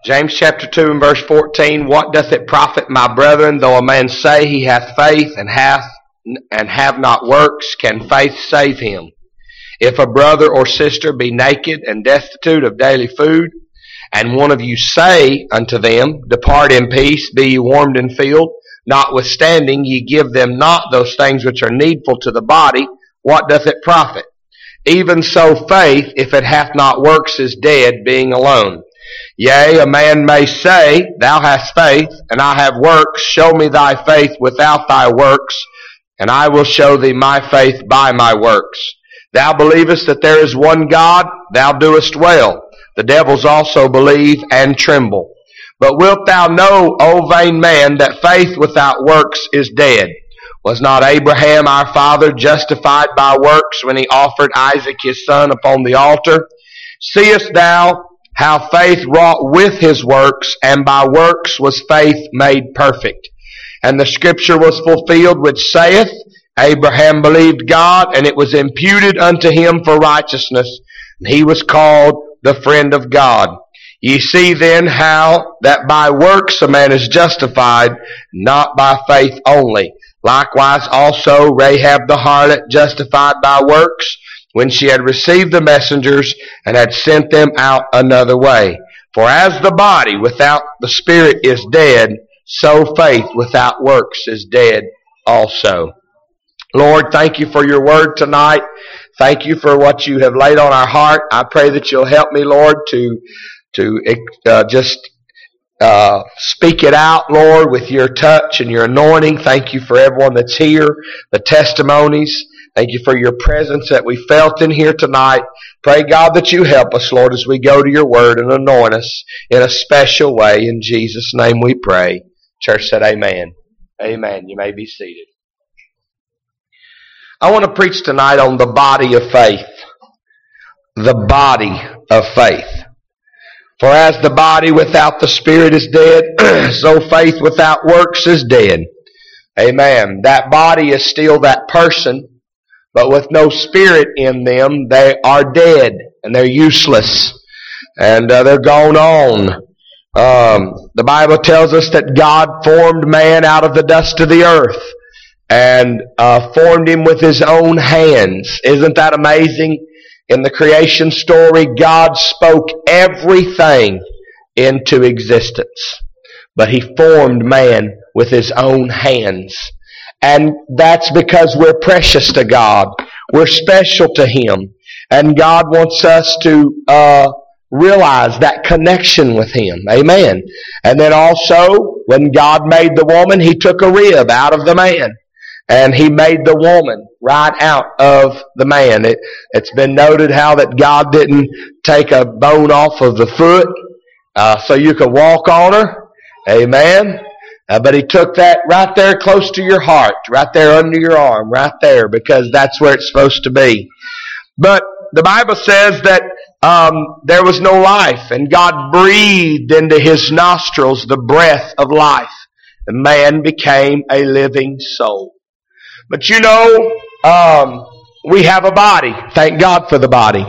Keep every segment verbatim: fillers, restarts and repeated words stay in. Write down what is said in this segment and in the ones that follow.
James chapter two and verse fourteen, what doth it profit, my brethren, though a man say he hath faith and hath and have not works, can faith save him? If a brother or sister be naked and destitute of daily food, and one of you say unto them, depart in peace, be ye warmed and filled, notwithstanding ye give them not those things which are needful to the body, what doth it profit? Even so faith, if it hath not works, is dead, being alone. Yea, a man may say, thou hast faith, and I have works. Show me thy faith without thy works, and I will show thee my faith by my works. Thou believest that there is one God, thou doest well. The devils also believe and tremble. But wilt thou know, O vain man, that faith without works is dead? Was not Abraham our father justified by works when he offered Isaac his son upon the altar? Seest thou how faith wrought with his works, and by works was faith made perfect? And the scripture was fulfilled which saith, Abraham believed God, and it was imputed unto him for righteousness, and he was called the friend of God. Ye see then how that by works a man is justified, not by faith only. Likewise also Rahab the harlot, justified by works, when she had received the messengers and had sent them out another way. For as the body without the spirit is dead, so faith without works is dead also. Lord, thank you for your word tonight. Thank you for what you have laid on our heart. I pray that you'll help me, Lord, to to uh, just uh, speak it out, Lord, with your touch and your anointing. Thank you for everyone that's here, the testimonies. Thank you for your presence that we felt in here tonight. Pray, God, that you help us, Lord, as we go to your word and anoint us in a special way. In Jesus' name we pray. Church said amen. Amen. You may be seated. I want to preach tonight on the body of faith. The body of faith. For as the body without the spirit is dead, so faith without works is dead. Amen. That body is still that person, but with no spirit in them, they are dead and they're useless and uh, they're gone on. Um, the Bible tells us that God formed man out of the dust of the earth and uh, formed him with his own hands. Isn't that amazing? In the creation story, God spoke everything into existence, but he formed man with his own hands. And that's because we're precious to God. We're special to him. And God wants us to uh realize that connection with him. Amen. And then also, when God made the woman, he took a rib out of the man. And he made the woman right out of the man. It, it's been noted how that God didn't take a bone off of the foot uh, so you could walk on her. Amen. Uh, but he took that right there close to your heart, right there under your arm, right there, because that's where it's supposed to be. But the Bible says that um, there was no life, and God breathed into his nostrils the breath of life, and man became a living soul. But you know, um, we have a body. Thank God for the body.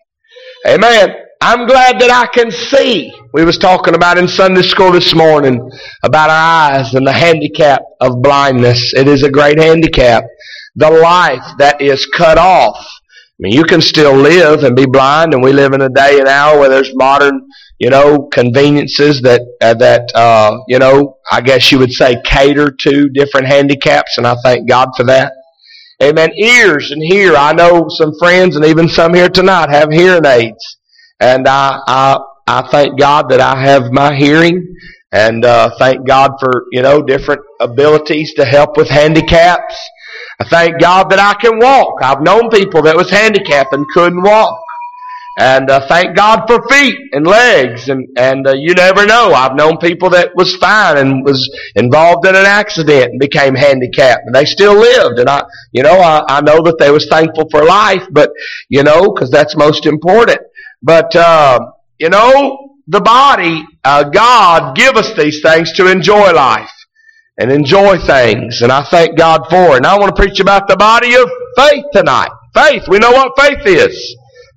Amen. I'm glad that I can see. We was talking about in Sunday school this morning about our eyes and the handicap of blindness. It is a great handicap. The life that is cut off. I mean, you can still live and be blind, and we live in a day and hour where there's modern, you know, conveniences that, uh, that, uh, you know, I guess you would say cater to different handicaps, and I thank God for that. Amen. Ears and hear. I know some friends and even some here tonight have hearing aids, and I, I, I thank God that I have my hearing, and, uh, thank God for, you know, different abilities to help with handicaps. I thank God that I can walk. I've known people that was handicapped and couldn't walk. And uh, thank God for feet and legs. And, and uh, you never know. I've known people that was fine and was involved in an accident and became handicapped. And they still lived. And I, you know, I, I know that they was thankful for life. But, you know, because that's most important. But, uh, you know, the body, uh, God give us these things to enjoy life. And enjoy things. And I thank God for it. And I want to preach about the body of faith tonight. Faith. We know what faith is.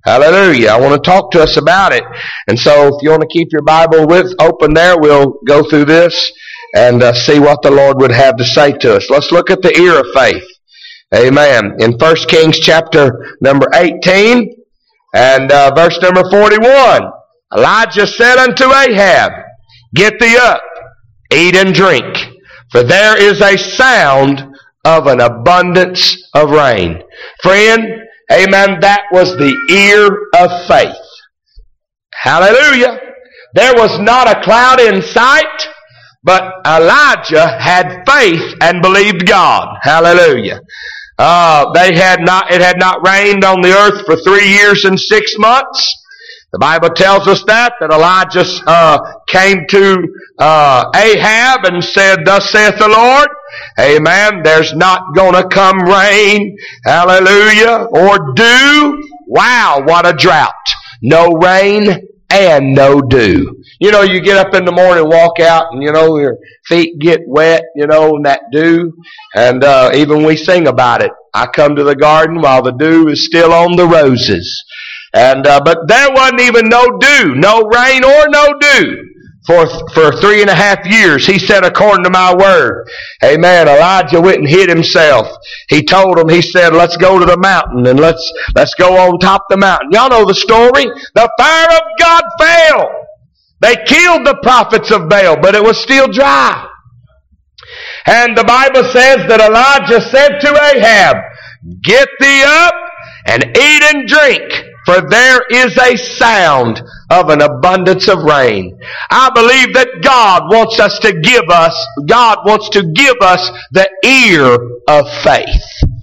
Hallelujah. I want to talk to us about it. And so if you want to keep your Bible with open there, we'll go through this and uh, see what the Lord would have to say to us. Let's look at the ear of faith. Amen. In First Kings chapter number eighteen and uh, verse number forty-one, Elijah said unto Ahab, Get thee up, eat and drink, for there is a sound of an abundance of rain. Friend, amen, that was the ear of faith. Hallelujah. There was not a cloud in sight, but Elijah had faith and believed God. Hallelujah. Uh, they had not, it had not rained on the earth for three years and six months. The Bible tells us that, that Elijah uh, came to uh, Ahab and said, Thus saith the Lord, amen, there's not going to come rain, hallelujah, or dew. Wow, what a drought. No rain and no dew. You know, you get up in the morning, walk out, and you know, your feet get wet, you know, in that dew. And uh, even we sing about it. I come to the garden while the dew is still on the roses. And uh, but there wasn't even no dew, no rain or no dew for for three and a half years. He said, according to my word. Amen. Elijah went and hid himself. He told him, he said, let's go to the mountain and let's let's go on top of the mountain. Y'all know the story. The fire of God fell. They killed the prophets of Baal, but it was still dry. And the Bible says that Elijah said to Ahab, Get thee up and eat and drink, for there is a sound of an abundance of rain. I believe that God wants us to give us, God wants to give us the ear of faith.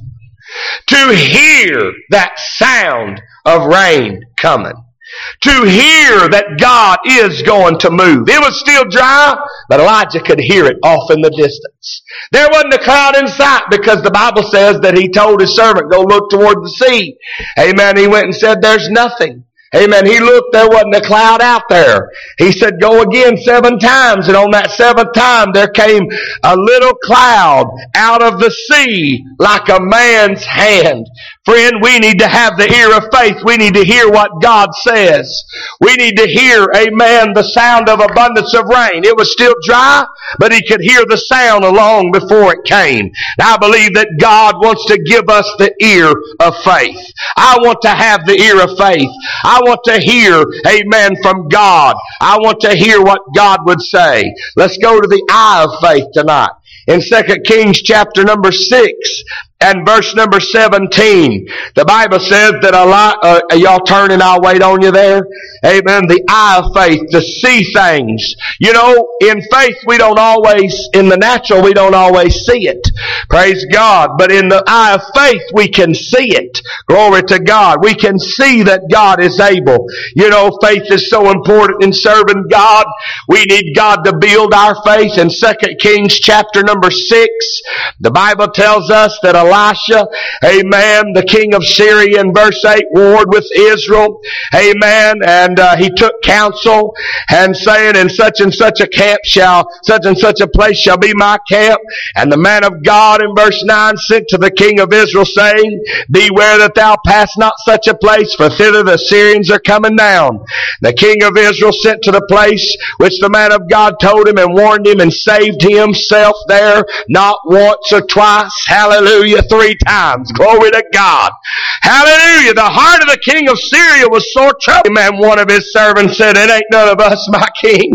To hear that sound of rain coming. To hear that God is going to move. It was still dry, but Elijah could hear it off in the distance. There wasn't a cloud in sight because the Bible says that he told his servant, go look toward the sea. Amen. He went and said, there's nothing. Amen. He looked, there wasn't a cloud out there. He said, go again seven times. And on that seventh time, there came a little cloud out of the sea like a man's hand. Friend, we need to have the ear of faith. We need to hear what God says. We need to hear, amen, the sound of abundance of rain. It was still dry, but he could hear the sound long before it came. And I believe that God wants to give us the ear of faith. I want to have the ear of faith. I want to hear, amen, from God. I want to hear what God would say. Let's go to the eye of faith tonight. In Second Kings chapter number six and verse number seventeen, the Bible says that a lot, uh, y'all turn and I'll wait on you there. Amen. The eye of faith, to see things. You know, in faith we don't always, in the natural we don't always see it. Praise God. But in the eye of faith we can see it. Glory to God. We can see that God is able. You know, faith is so important in serving God. We need God to build our faith. In Second Kings chapter number six, the Bible tells us that Elisha, amen, the king of Syria in verse eight, warred with Israel, amen, and uh, he took counsel and saying, in such and such a camp shall, such and such a place shall be my camp. And the man of God in verse nine sent to the king of Israel saying, beware that thou pass not such a place, for thither the Syrians are coming down. The king of Israel sent to the place which the man of God told him and warned him and saved himself there, not once or twice, hallelujah, three times. Glory to God. Hallelujah. The heart of the king of Syria was sore troubled. Man, one of his servants said, it ain't none of us, my king.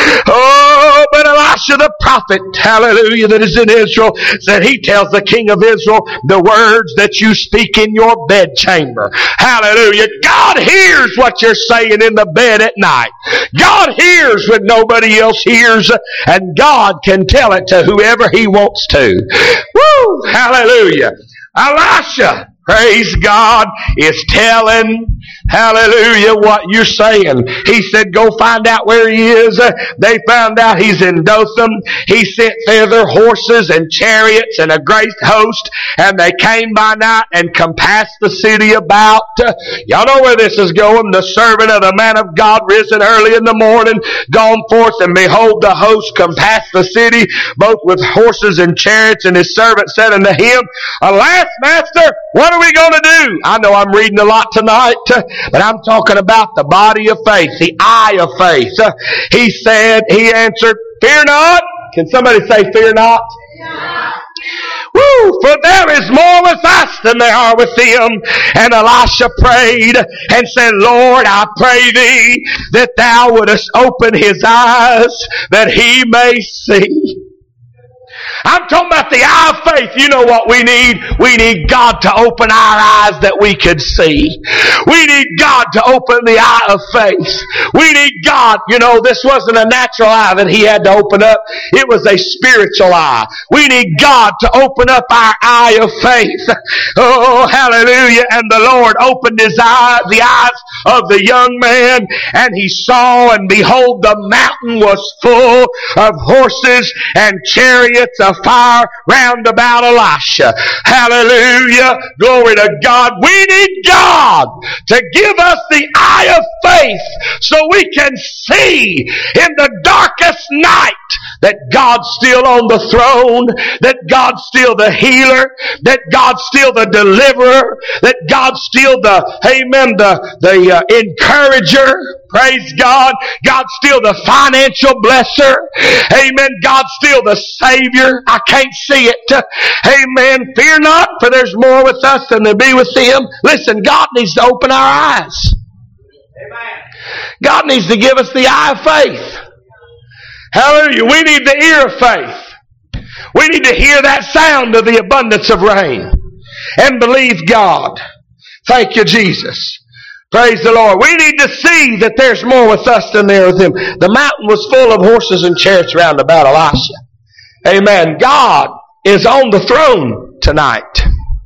Oh, but Elisha the prophet, hallelujah, that is in Israel, said he tells the king of Israel the words that you speak in your bedchamber. Hallelujah. God hears what you're saying in the bed at night. God hears when nobody else hears, and God can tell it to whoever he wants to. Woo! Hallelujah. Elisha, praise God, is telling, hallelujah, what you're saying. He said, go find out where he is. They found out he's in Dothan. He sent thither horses and chariots and a great host, and they came by night and compassed the city about. Y'all know where this is going. The servant of the man of God risen early in the morning, gone forth, and behold, the host compassed the city, both with horses and chariots. And his servant said unto him, alas, master, what What are we going to do? I know I'm reading a lot tonight, but I'm talking about the body of faith, the eye of faith. He said, he answered, fear not. Can somebody say fear not? Yeah. Woo! For there is more with us than there are with them. And Elisha prayed and said, Lord, I pray thee that thou wouldest open his eyes that he may see. I'm talking about the eye of faith. You know what we need? We need God to open our eyes that we could see. We need God to open the eye of faith. We need God. You know, this wasn't a natural eye that he had to open up. It was a spiritual eye. We need God to open up our eye of faith. Oh, hallelujah. And the Lord opened his eyes, the eyes of the young man, and he saw, and behold, the mountain was full of horses and chariots of fire round about Elisha. Hallelujah. Glory to God. We need God to give us the eye of faith so we can see in the darkest night that God's still on the throne, that God's still the healer, that God's still the deliverer, that God's still the, amen, the, the uh, encourager. Praise God. God's still the financial blesser. Amen. God's still the Savior. I can't see it. Amen. Fear not, for there's more with us than there be with them. Listen, God needs to open our eyes. Amen. God needs to give us the eye of faith. Hallelujah. We need the ear of faith. We need to hear that sound of the abundance of rain and believe God. Thank you, Jesus. Praise the Lord. We need to see that there's more with us than there with them. The mountain was full of horses and chariots round about Elisha. Amen. God is on the throne tonight.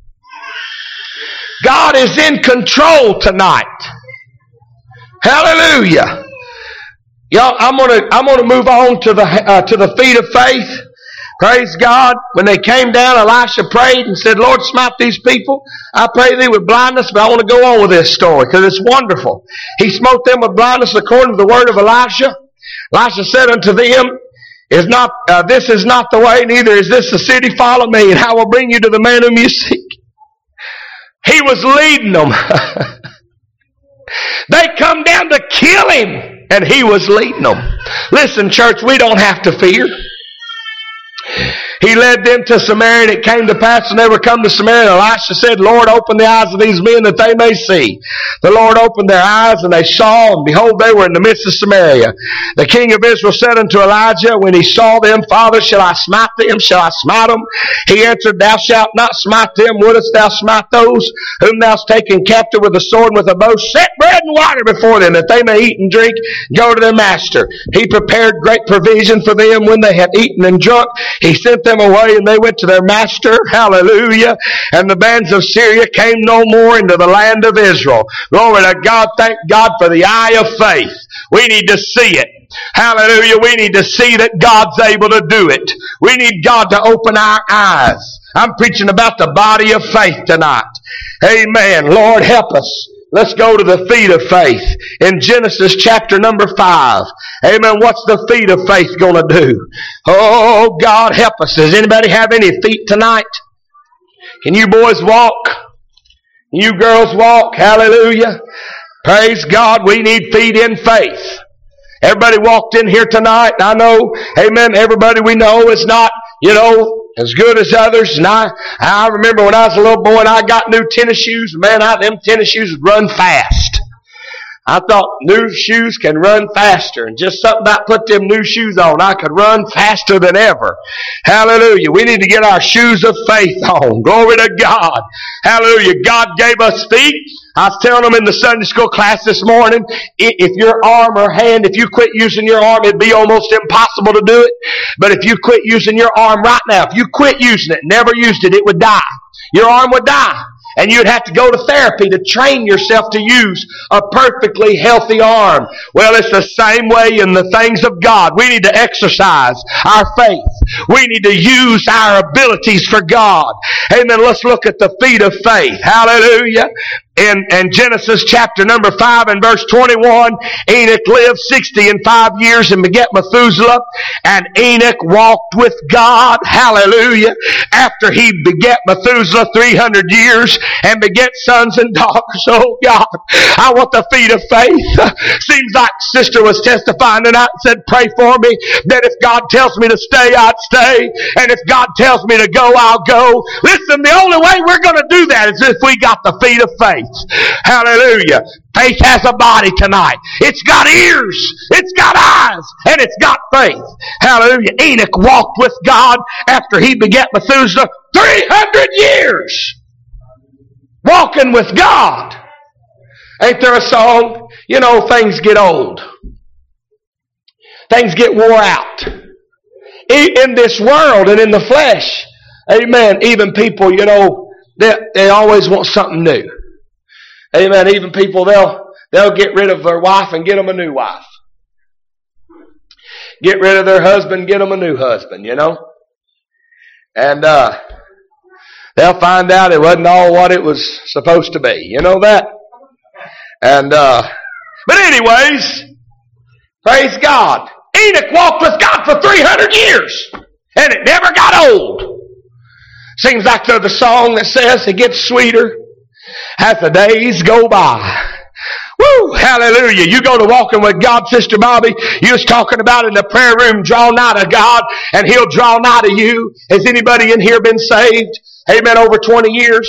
God is in control tonight. Hallelujah. Y'all, I'm gonna I'm gonna move on to the uh, to the feet of faith. Praise God. When they came down, Elisha prayed and said, Lord, smite these people. I pray thee with blindness, but I want to go on with this story because it's wonderful. He smote them with blindness according to the word of Elisha. Elisha said unto them, is not uh, this is not the way, neither is this the city. Follow me, and I will bring you to the man whom you seek. He was leading them. They come down to kill him, and he was leading them. Listen, church, we don't have to fear. He led them to Samaria, and it came to pass when they were come to Samaria, and Elisha said, Lord, open the eyes of these men that they may see. The Lord opened their eyes, and they saw, and behold, they were in the midst of Samaria. The king of Israel said unto Elijah, when he saw them, Father, shall I smite them? Shall I smite them? He answered, Thou shalt not smite them. Wouldest thou smite those whom thou hast taken captive with a sword and with a bow? Set bread and water before them, that they may eat and drink, go to their master. He prepared great provision for them when they had eaten and drunk. He sent them away, and they went to their master. Hallelujah. And the bands of Syria came no more into the land of Israel. Glory to God. Thank God for the eye of faith. We need to see it. Hallelujah. We need to see that God's able to do it. We need God to open our eyes. I'm preaching about the body of faith tonight. Amen. Lord, help us. Let's go to the feet of faith in Genesis chapter number five. Amen. What's the feet of faith going to do? Oh, God help us. Does anybody have any feet tonight? Can you boys walk? Can you girls walk? Hallelujah. Praise God. We need feet in faith. Everybody walked in here tonight. I know, amen, everybody we know is not, you know, as good as others. And I, I remember when I was a little boy and I got new tennis shoes. Man, I, them tennis shoes would run fast. I thought new shoes can run faster. And just something about put them new shoes on, I could run faster than ever. Hallelujah. We need to get our shoes of faith on. Glory to God. Hallelujah. God gave us feet. I was telling them in the Sunday school class this morning, if your arm or hand, if you quit using your arm, it'd be almost impossible to do it. But if you quit using your arm right now, if you quit using it, never used it, it would die. Your arm would die. And you'd have to go to therapy to train yourself to use a perfectly healthy arm. Well, it's the same way in the things of God. We need to exercise our faith. We need to use our abilities for God. Amen. Let's look at the feet of faith. Hallelujah. in, in Genesis chapter number five and verse twenty-one, Enoch lived sixty and five years and begat Methuselah. And Enoch walked with God, hallelujah, after he begat Methuselah three hundred years and begat sons and daughters. Oh God, I want the feet of faith. Seems like sister was testifying tonight and said, pray for me, that if God tells me to stay, I'd stay. And if God tells me to go, I'll go. Listen, the only way we're going to do that is if we got the feet of faith. Hallelujah. Faith has a body tonight. It's got ears. It's got eyes. And it's got faith. Hallelujah. Enoch walked with God after he begat Methuselah three hundred years. Walking with God. Ain't there a song? You know, things get old. Things get wore out. In this world and in the flesh. Amen. Even people, you know, they, they always want something new. Amen. Even people, they'll, they'll get rid of their wife and get them a new wife. Get rid of their husband, get them a new husband, you know. And, uh, they'll find out it wasn't all what it was supposed to be. You know that? And, uh, but anyways, praise God. Enoch walked with God for three hundred years. And it never got old. Seems like there's the song that says it gets sweeter as the days go by. Woo! Hallelujah. You go to walking with God, Sister Bobby. You was talking about in the prayer room, draw nigh to God, and He'll draw nigh to you. Has anybody in here been saved? Amen. Over twenty years?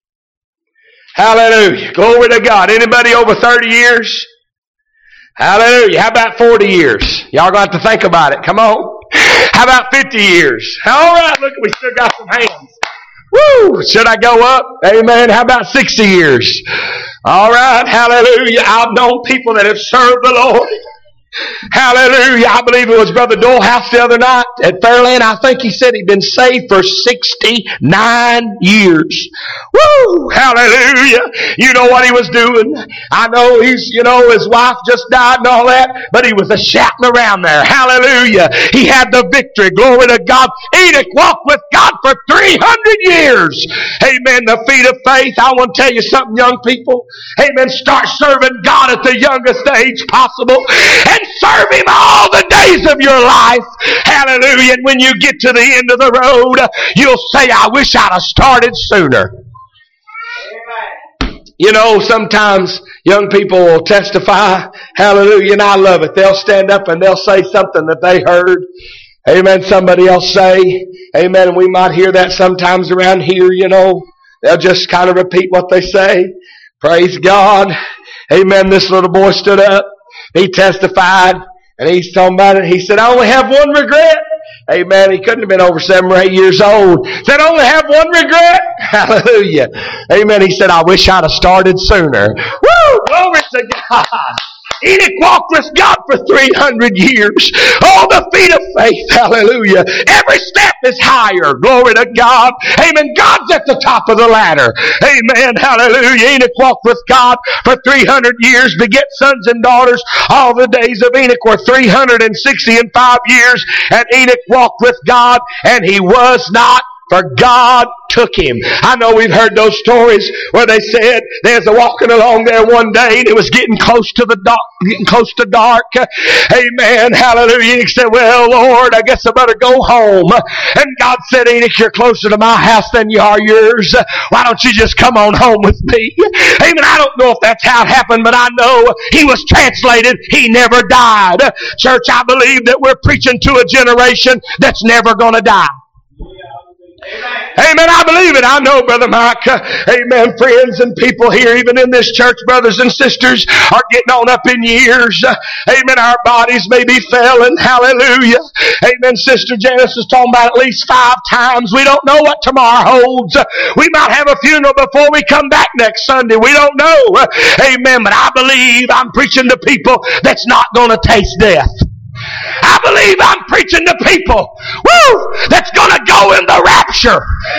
Hallelujah. Glory to God. Anybody over thirty years? Hallelujah. How about forty years? Y'all got to think about it. Come on. How about fifty years? All right. Look, we still got some hands. Woo! Should I go up? Amen. How about sixty years? All right. Hallelujah. I've known people that have served the Lord. Hallelujah. I believe it was Brother Dolehouse the other night at Fairland. I think he said he'd been saved for sixty-nine years. Woo! Hallelujah. You know what he was doing? I know he's, you know, his wife just died and all that, but he was a shouting around there. Hallelujah. He had the victory. Glory to God. Enoch walked with God for three hundred years. Amen. The feet of faith. I want to tell you something, young people. Amen. Start serving God at the youngest age possible. And serve Him all the days of your life. Hallelujah. And when you get to the end of the road, you'll say, I wish I'd have started sooner. Amen. You know, sometimes young people will testify. Hallelujah. And I love it. They'll stand up and they'll say something that they heard. Amen. Somebody else say. Amen. And we might hear that sometimes around here, you know. They'll just kind of repeat what they say. Praise God. Amen. This little boy stood up. He testified, and he's talking about it. He said, I only have one regret. Amen. He couldn't have been over seven or eight years old. Said, I only have one regret. Hallelujah. Amen. He said, I wish I'd have started sooner. Woo! Glory to God. Enoch walked with God for three hundred years. Oh, the feet of faith. Hallelujah. Every step is higher. Glory to God. Amen. God's at the top of the ladder. Amen. Hallelujah. Enoch walked with God for three hundred years, beget sons and daughters. All the days of Enoch were three hundred sixty and five years. And Enoch walked with God, and he was not, for God took him. I know we've heard those stories where they said there's a walking along there one day and it was getting close to the dark, getting close to dark. Amen. Hallelujah. He said, well, Lord, I guess I better go home. And God said, Enoch, you're closer to my house than you are yours. Why don't you just come on home with me? Amen. I don't know if that's how it happened, but I know he was translated. He never died. Church, I believe that we're preaching to a generation that's never going to die. Amen. Amen. I believe it. I know, Brother Mike. Uh, amen. Friends and people here, even in this church, brothers and sisters, are getting on up in years. Uh, amen. Our bodies may be failing. Hallelujah. Amen. Sister Janice is talking about at least five times. We don't know what tomorrow holds. Uh, we might have a funeral before we come back next Sunday. We don't know. Uh, amen. But I believe I'm preaching to people that's not going to taste death. I believe I'm preaching to people, woo, that's going to go in the rapture.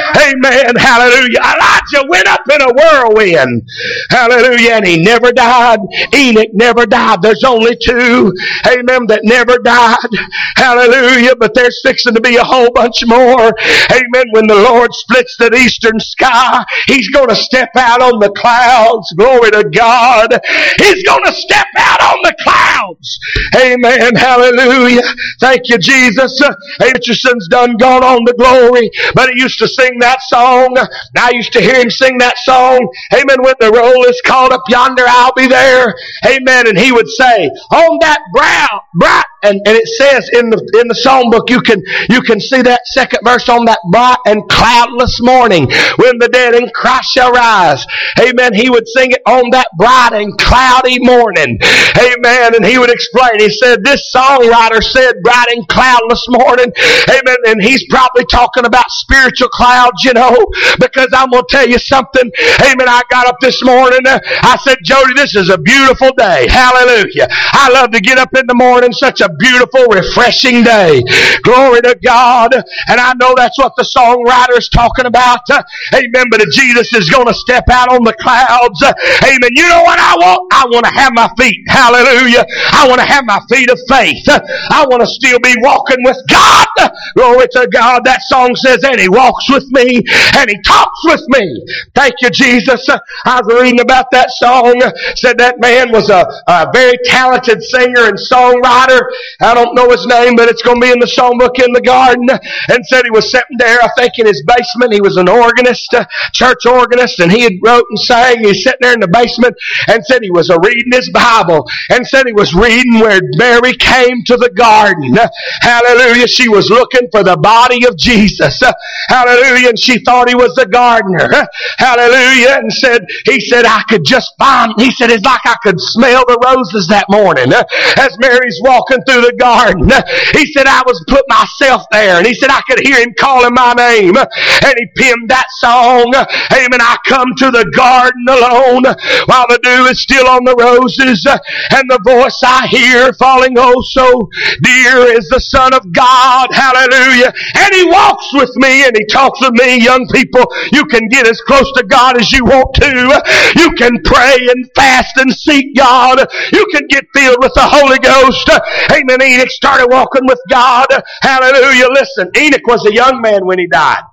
Amen. Hallelujah. Elijah went up in a whirlwind. Hallelujah. And he never died. Enoch never died. There's only two, amen, that never died. Hallelujah. But there's fixing to be a whole bunch more. Amen. When the Lord splits the eastern sky, He's going to step out on the clouds. Glory to God. He's going to step out on the clouds. Amen. Hallelujah. Thank you, Jesus. Richardson's done gone on to glory, but he used to sing that song. I used to hear him sing that song. Amen. When the roll is called up yonder, I'll be there. Amen. And he would say, on that brow, bright, and, and it says in the in the songbook, you can you can see that second verse, on that bright and cloudless morning, when the dead in Christ shall rise. Amen. He would sing it on that bright and cloudy morning. Amen. And he would explain. He said, this songwriter said bright and cloudless morning. Amen. And he's probably talking about spiritual clouds, you know, because I'm going to tell you something. Amen. I got up this morning. I said, Jody, this is a beautiful day. Hallelujah. I love to get up in the morning. Such a beautiful, refreshing day. Glory to God. And I know that's what the songwriter is talking about. Amen. But Jesus is going to step out on the clouds. Amen. You know what I want? I want to have my feet. Hallelujah. I want to have my feet of faith. I want to still be walking with God. Glory to God. That song says, and He walks with me and He talks with me. Thank you, Jesus. I was reading about that song. Said that man was a, a very talented singer and songwriter. I don't know his name, but it's going to be in the songbook in the garden. And said he was sitting there, I think in his basement. He was an organist, a church organist, and he had wrote and sang. He's sitting there in the basement and said he was a reading his Bible, and said he was reading where Mary came to the garden. Hallelujah. She was looking for the body of Jesus. Hallelujah. And she thought he was the gardener. Hallelujah. And said, he said, I could just find, he said, it's like I could smell the roses that morning as Mary's walking through the garden. He said, I was put myself there, and he said, I could hear him calling my name, and he penned that song. Amen. I come to the garden alone while the dew is still on the roses, and the voice I hear falling oh so dear is the Son of God. Hallelujah. And He walks with me and He talks with me. Young people, you can get as close to God as you want to. You can pray and fast and seek God. You can get filled with the Holy Ghost. Amen. Enoch started walking with God. Hallelujah. Listen, Enoch was a young man when he died.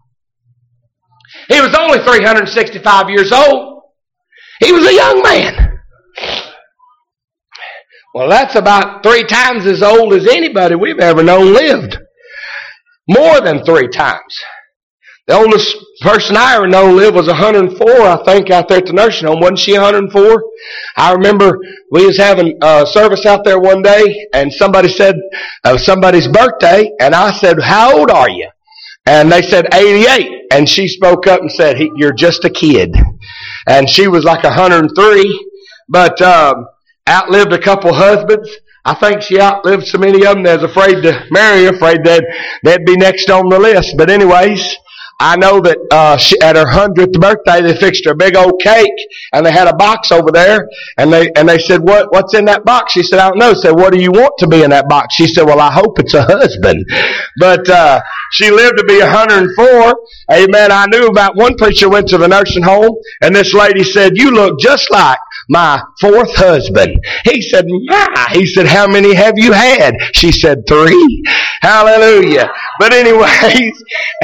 He was only three hundred sixty-five years old. He was a young man. Well, that's about three times as old as anybody we've ever known lived. More than three times. The oldest person I ever know lived was one hundred four, I think, out there at the nursing home. Wasn't she one hundred four? I remember we was having a service out there one day, and somebody said, uh, somebody's birthday, and I said, how old are you? And they said, eighty-eight. And she spoke up and said, you're just a kid. And she was like one hundred three, but um, outlived a couple husbands. I think she outlived so many of them they was afraid to marry, afraid they'd, they'd be next on the list. But anyways, I know that uh, she, at her hundredth birthday, they fixed her a big old cake, and they had a box over there, and they and they said, "What what's in that box?" She said, "I don't know." Said, "What do you want to be in that box?" She said, "Well, I hope it's a husband." But uh, she lived to be one hundred four. Amen. I knew about one preacher went to the nursing home, and this lady said, "You look just like my fourth husband." He said, "My." He said, "How many have you had?" She said, "Three." Hallelujah. But anyways,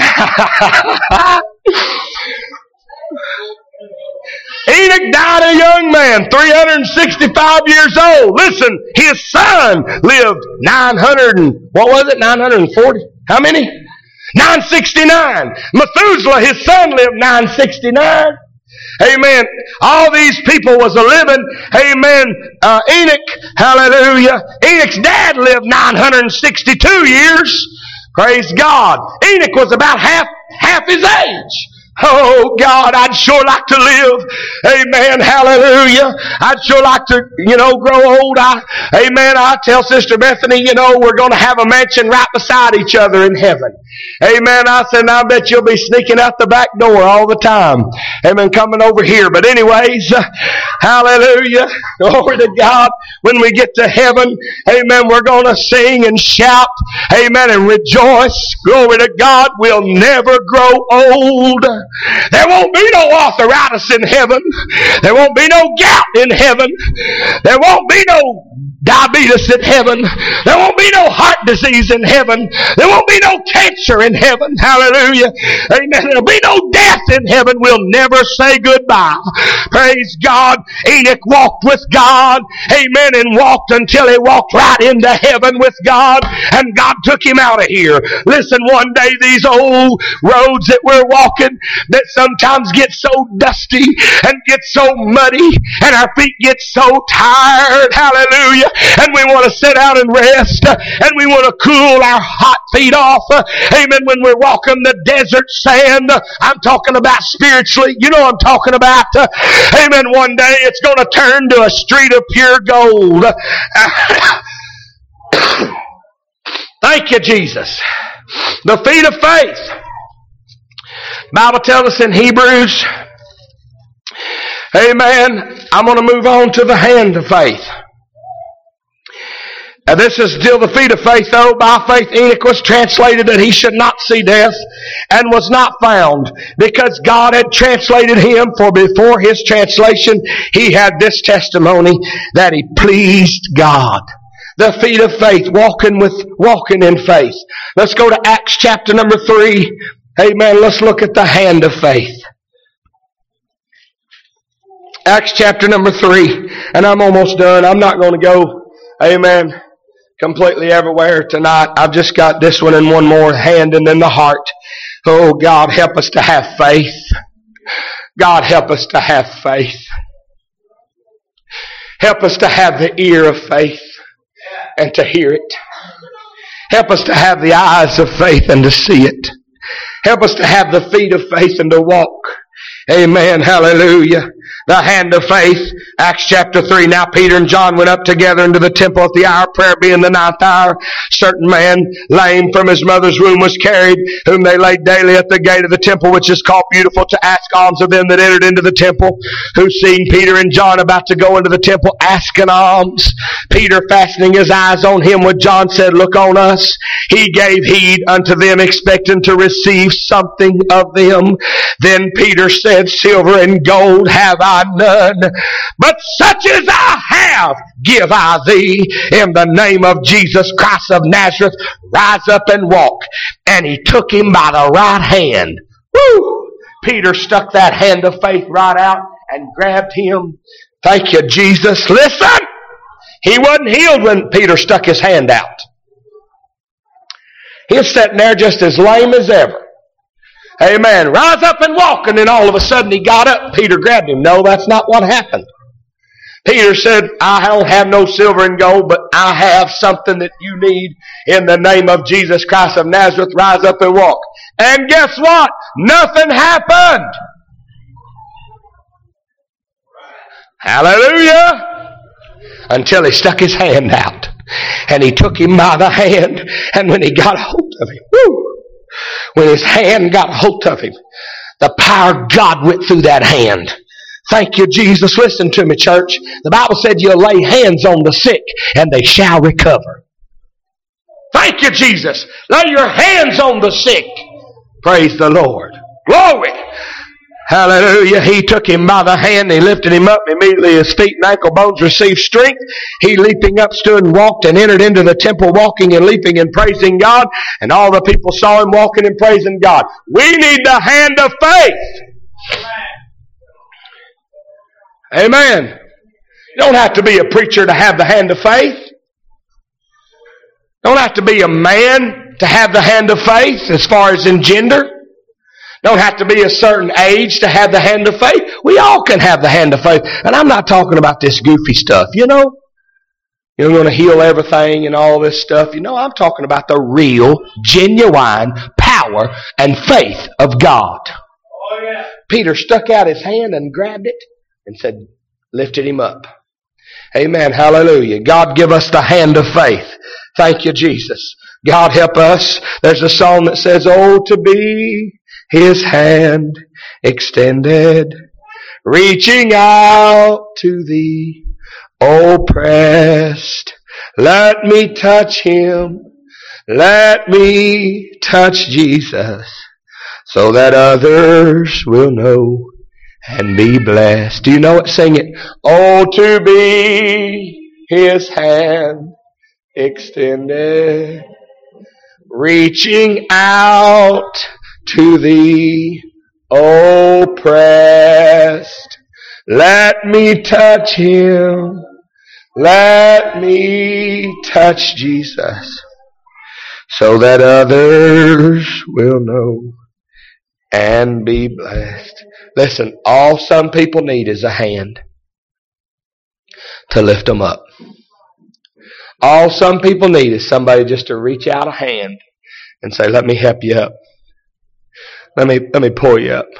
Enoch died a young man, three hundred sixty-five years old. Listen, his son lived nine hundred and, what was it, nine hundred forty? How many? nine sixty-nine. Methuselah, his son, lived nine sixty-nine. Amen. All these people was a living. Amen. Uh, Enoch, hallelujah. Enoch's dad lived nine hundred sixty-two years. Praise God. Enoch was about half half his age. Oh God, I'd sure like to live. Amen. Hallelujah. I'd sure like to, you know, grow old. I, amen. I tell Sister Bethany, you know, we're going to have a mansion right beside each other in heaven. Amen. I said, I bet you'll be sneaking out the back door all the time. Amen. Coming over here. But anyways, uh, hallelujah. Glory to God. When we get to heaven, amen, we're going to sing and shout. Amen. And rejoice. Glory to God. We'll never grow old. There won't be no arthritis in heaven. There won't be no gout in heaven. There won't be no diabetes in heaven. There won't be no heart disease in heaven. There won't be no cancer in heaven. Hallelujah. Amen. There'll be no death in heaven. We'll never say goodbye. Praise God. Enoch walked with God. Amen. And walked until he walked right into heaven with God. And God took him out of here. Listen, one day these old roads that we're walking that sometimes get so dusty and get so muddy and our feet get so tired. Hallelujah. And we want to sit down and rest, and we want to cool our hot feet off. Amen. When we're walking the desert sand, I'm talking about spiritually. You know what I'm talking about. Amen. One day it's going to turn to a street of pure gold. Thank you, Jesus. The feet of faith. The Bible tells us in Hebrews, amen, I'm going to move on to the hand of faith. Now this is still the feet of faith, though. By faith Enoch was translated that he should not see death, and was not found, because God had translated him, for before his translation he had this testimony, that he pleased God. The feet of faith, walking with, walking in faith. Let's go to Acts chapter number three. Amen. Let's look at the hand of faith. Acts chapter number three. And I'm almost done. I'm not going to go, amen, completely everywhere tonight. I've just got this one and one more, hand and then the heart. Oh, God, help us to have faith. God, help us to have faith. Help us to have the ear of faith and to hear it. Help us to have the eyes of faith and to see it. Help us to have the feet of faith and to walk. Amen. Hallelujah. The hand of faith. Acts chapter three. Now Peter and John went up together into the temple at the hour of prayer, being the ninth hour. Certain man, lame from his mother's womb, was carried, whom they laid daily at the gate of the temple, which is called Beautiful, to ask alms of them that entered into the temple, who, seeing Peter and John about to go into the temple, asking alms. Peter, fastening his eyes on him with John, said, Look on us. He gave heed unto them, expecting to receive something of them. Then Peter said, Silver and gold have I none, but such as I have give I thee. In the name of Jesus Christ of Nazareth, rise up and walk. And he took him by the right hand. Woo! Peter stuck that hand of faith right out and grabbed him. Thank you, Jesus. Listen! He wasn't healed when Peter stuck his hand out. He was sitting there just as lame as ever. Amen. Rise up and walk. And then all of a sudden he got up. Peter grabbed him. No, that's not what happened. Peter said, I don't have no silver and gold, but I have something that you need. In the name of Jesus Christ of Nazareth, rise up and walk. And guess what? Nothing happened. Hallelujah. Until he stuck his hand out. And he took him by the hand. And when he got a hold of him, whoo, when his hand got a hold of him, the power of God went through that hand. Thank you, Jesus. Listen to me, church. The Bible said you'll lay hands on the sick and they shall recover. Thank you, Jesus. Lay your hands on the sick. Praise the Lord. Glory. Hallelujah. He took him by the hand. He lifted him up. Immediately his feet and ankle bones received strength. He, leaping up, stood and walked and entered into the temple, walking and leaping and praising God. And all the people saw him walking and praising God. We need the hand of faith. Amen. You don't have to be a preacher to have the hand of faith. You don't have to be a man to have the hand of faith as far as in gender. Don't have to be a certain age to have the hand of faith. We all can have the hand of faith. And I'm not talking about this goofy stuff, you know. You're going to heal everything and all this stuff. You know, I'm talking about the real, genuine power and faith of God. Oh, yeah. Peter stuck out his hand and grabbed it and said, lifted him up. Amen. Hallelujah. God give us the hand of faith. Thank you, Jesus. God help us. There's a song that says, oh, to be His hand extended, reaching out to the oppressed. Let me touch Him. Let me touch Jesus, so that others will know and be blessed. Do you know it? Sing it. Oh, to be His hand extended, reaching out to the oppressed. Let me touch Him. Let me touch Jesus, so that others will know and be blessed. Listen, all some people need is a hand to lift them up. All some people need is somebody just to reach out a hand and say, let me help you up. Let me, let me pull you up.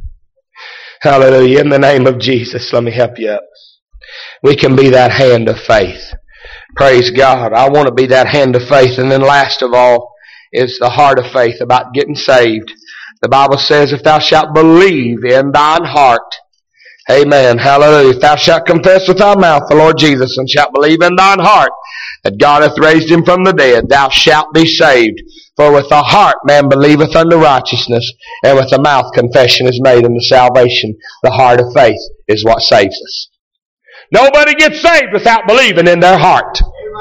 Hallelujah. In the name of Jesus, let me help you up. We can be that hand of faith. Praise God. I want to be that hand of faith. And then last of all is the heart of faith about getting saved. The Bible says, if thou shalt believe in thine heart, amen, hallelujah, if thou shalt confess with thy mouth the Lord Jesus, and shalt believe in thine heart that God hath raised Him from the dead, thou shalt be saved. For with the heart man believeth unto righteousness, and with the mouth confession is made unto salvation. The heart of faith is what saves us. Nobody gets saved without believing in their heart.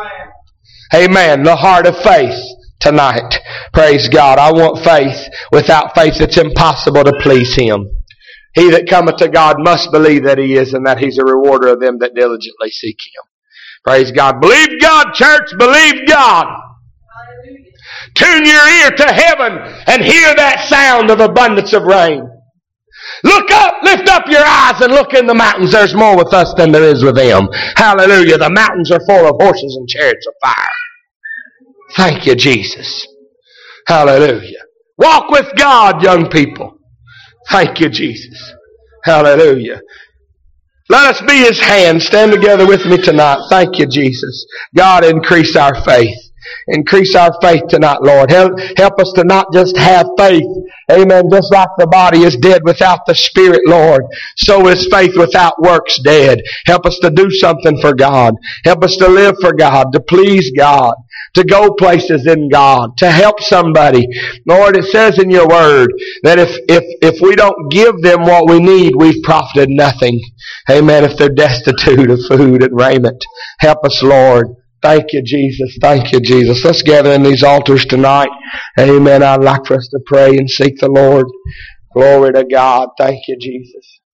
Amen. Amen. The heart of faith tonight. Praise God. I want faith. Without faith it's impossible to please Him. He that cometh to God must believe that He is, and that He's a rewarder of them that diligently seek Him. Praise God. Believe God, church. Believe God. Hallelujah. Tune your ear to heaven and hear that sound of abundance of rain. Look up, lift up your eyes and look in the mountains. There's more with us than there is with them. Hallelujah. The mountains are full of horses and chariots of fire. Thank you, Jesus. Hallelujah. Walk with God, young people. Thank you, Jesus. Hallelujah. Let us be His hand. Stand together with me tonight. Thank you, Jesus. God, increase our faith. Increase our faith tonight, Lord. Help, help us to not just have faith. Amen. Just like the body is dead without the Spirit, Lord, so is faith without works dead. Help us to do something for God. Help us to live for God, to please God, to go places in God, to help somebody. Lord, it says in your word that if, if, if we don't give them what we need, we've profited nothing. Amen. If they're destitute of food and raiment. Help us, Lord. Thank you, Jesus. Thank you, Jesus. Let's gather in these altars tonight. Amen. I'd like for us to pray and seek the Lord. Glory to God. Thank you, Jesus.